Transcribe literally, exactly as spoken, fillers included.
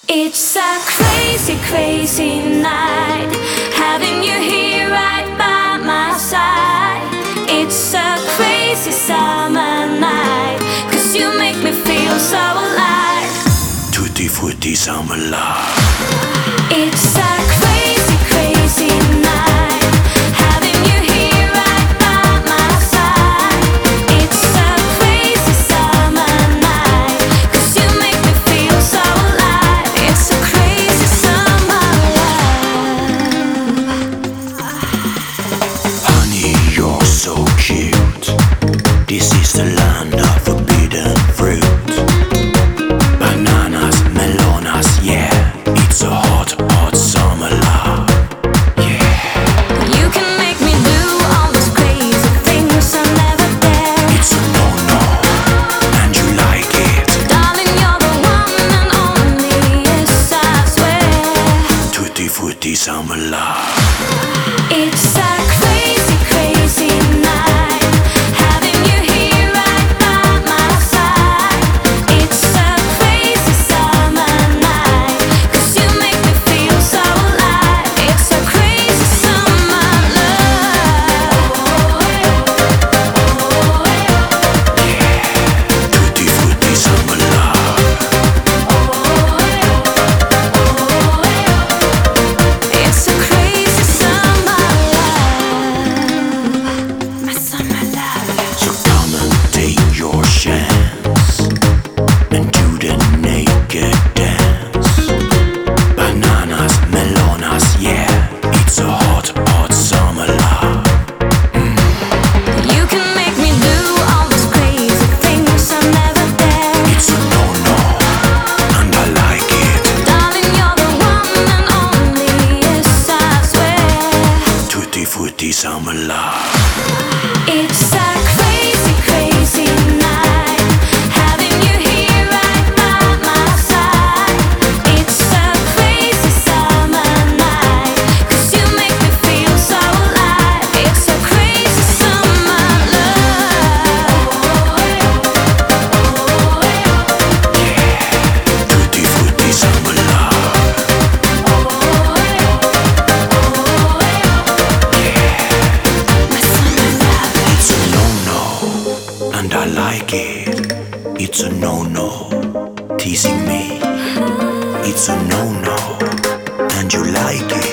It's a crazy, crazy night, having you here right by my side. It's a crazy summer night, 'cause you make me feel so alive. Tutti frutti summer love. It's a crazy, crazy night, having you here right by my side. It's a crazy summer night, 'cause you make me feel so alive. It's a crazy summer love. Honey, you're so cute. This is the land of forbidden fruit. Bananas, melonas, yeah. It's a hot, hot summer love. Yeah. You can make me do all those crazy things I never dare. It's a no-no, and you like it. Darling, you're the one and only, yes I swear. Tutti frutti summer love. It's a crazy, crazy night, having you here right by my side. It's a crazy summer night, 'cause you make me feel so alive. It's a crazy summer love. Tutti frutti summer love. It's a crazy summer love. My summer love. So come and take your chance and do the naked dance. Bananas, melonas, yeah. It's a hot, hot summer love. You can make me do all those crazy things I never dare. It's a no-no, and I like it. Darling, you're the one and only, yes I swear. Tutti frutti summer love. It's a crazy, crazy night, having you here right by my side. It's a crazy summer night, 'cause you make me feel so alive. It's a crazy summer love. Tutti frutti summer love. It's a no-no, and I like it. It's a no-no, teasing me. It's a no-no, and you like it.